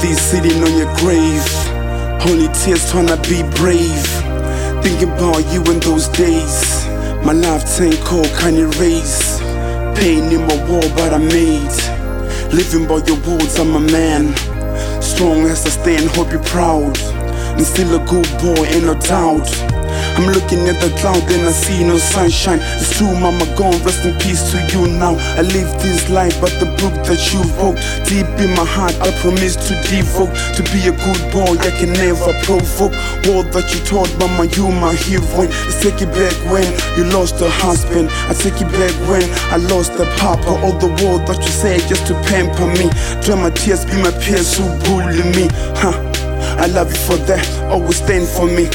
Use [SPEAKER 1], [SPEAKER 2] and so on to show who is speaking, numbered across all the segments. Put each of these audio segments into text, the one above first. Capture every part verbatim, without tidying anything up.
[SPEAKER 1] this sitting on your grave. Only tears tryna be brave. Thinking about you in those days. My life tank cold can erase. Pain in my wall but I made. Living by your words, I'm a man. Strong as I stand, hope you're proud. I'm still a good boy, ain't no doubt. I'm looking at the cloud and I see no sunshine. It's true, mama gone, rest in peace to you now. I live this life, but the book that you wrote, deep in my heart, I promise to devote. To be a good boy, I can never provoke. Word that you taught, mama, you my hero. Let's take it back when you lost a husband. I take it back when I lost a papa. All the word that you said just to pamper me. Dry my tears, be my peers who bully me. Huh. I love you for that, always stand for me.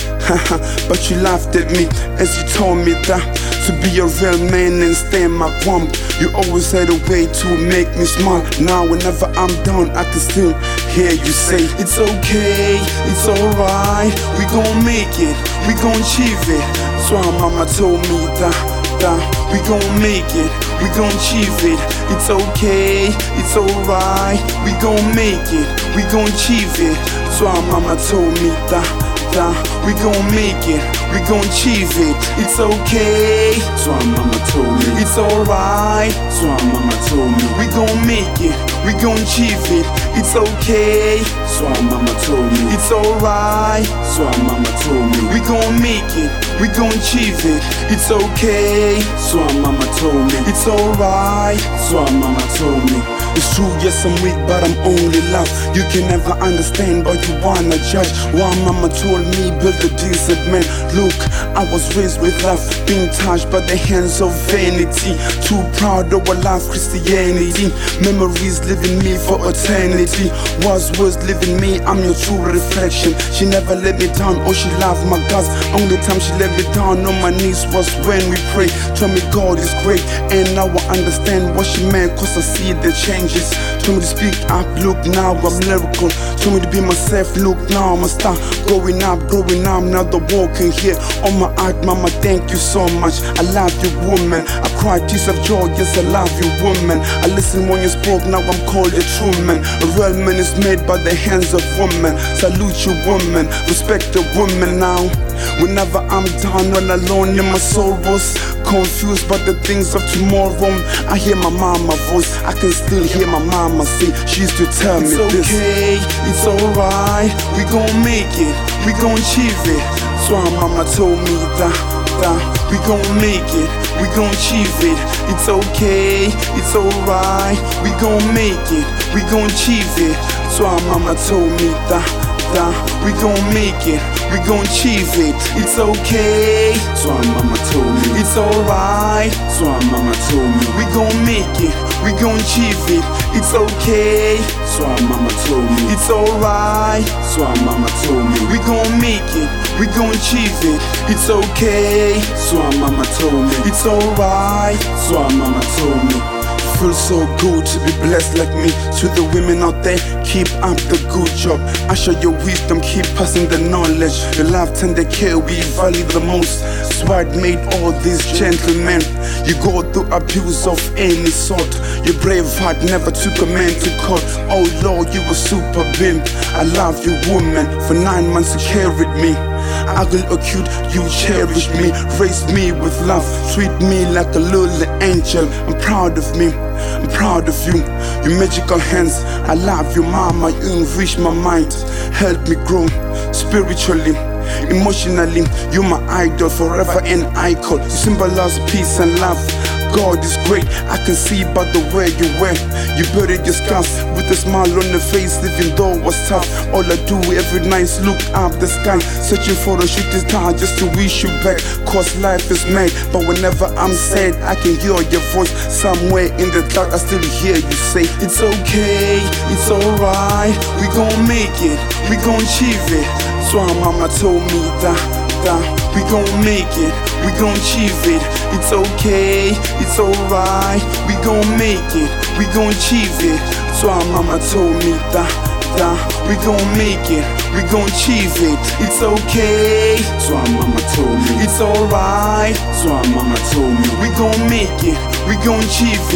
[SPEAKER 1] But you laughed at me as you told me that to be a real man and stand my ground. You always had a way to make me smile. Now whenever I'm down, I can still hear you say, it's okay, it's alright, we gon' make it, we gon' achieve it. So mama told me that, that we gon' make it, we gon' achieve it. It's okay, it's alright, we gon' make it, we gon' achieve it. So mama told me that, that we gon' make it, we gon' achieve it. It's okay, so mama told me it's alright. So mama told me we gon' make it, we gon' achieve it. It's okay, so mama told me it's alright. So mama told me we gon' make it, we gon' achieve it. It's okay, so mama told me it's alright. So mama told me it's true, yes I'm weak, but I'm only love. You can never understand, but you wanna judge. Why mama told me build a decent man. Look, I was raised with love, being touched by the hands of vanity. Too proud of our life, Christianity. Memories living me for eternity. Was words living me, I'm your true reflection. She never let me down, oh she loved my guts. Only time she let me down on my knees was when we pray. Told me God is great, and now I understand what she meant, cause I see the change. Told me to speak up, look now I'm lyrical. Told me to be myself, look now I'm a star. Growing up, growing up, now the walking here. On my art, mama, thank you so much. I love you, woman. I cry tears of joy, yes I love you, woman. I listen when you spoke, now I'm called a true man. A real man is made by the hands of woman. Salute you, woman, respect the woman now. Whenever I'm down all alone in my sorrows, confused by the things of tomorrow, I hear my mama voice, I can still hear my mama say, she used to tell me this. It's okay, it's alright, we gon' make it, we gon' achieve it. So mama told me that, that we gon' make it, we gon' achieve it. It's okay, it's alright, we gon' make it, we gon' achieve it. So mama told me that, that we gon' make it, we gon' achieve it. It's okay, so mama told me it's alright. So mama told me we gon' make it, we gon' achieve it. It's okay, so mama told me it's alright. So mama told me we gon' make it, we gon' achieve it. It's okay, so mama told me it's alright. So mama told me feels so good to be blessed like me. To the women out there, keep up the good job. I show your wisdom, keep passing the knowledge. The love, tender care we value the most. Sword made all these gentlemen. You go through abuse of any sort. Your brave heart never took a man to court. Oh Lord, you were super bimp. I love you, woman. For nine months you carried me. Ugly or cute, you cherished me, raised me with love, treat me like a little angel. I'm proud of me, I'm proud of you. Your magical hands, I love you, mama. You enrich my mind, help me grow spiritually, emotionally. You're my idol, forever an icon. You symbolize peace and love. God is great, I can see by the way you wear. You buried your scars with a smile on the face, even though it was tough. All I do every night is look up the sky, searching for a shooting star just to wish you back. Cause life is mad, but whenever I'm sad, I can hear your voice somewhere in the dark. I still hear you say, it's okay, it's alright, we gon' make it, we gon' achieve it. So mama told me that, that we gon' make it, we gon' achieve it. It's okay, it's alright, we gon' make it, we gon' achieve it. So mama told me that, that we gon' make it, we gon' achieve it. It's okay, so mama told me it's alright. So mama told me we gon' make it, we gon' achieve it.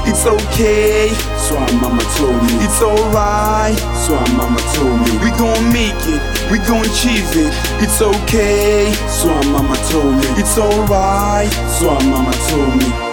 [SPEAKER 1] It's okay, so our mama told me. It's alright, so our mama told me. We gon' make it, we gon' achieve it. It's okay, so our mama told me. It's alright, so our mama told me.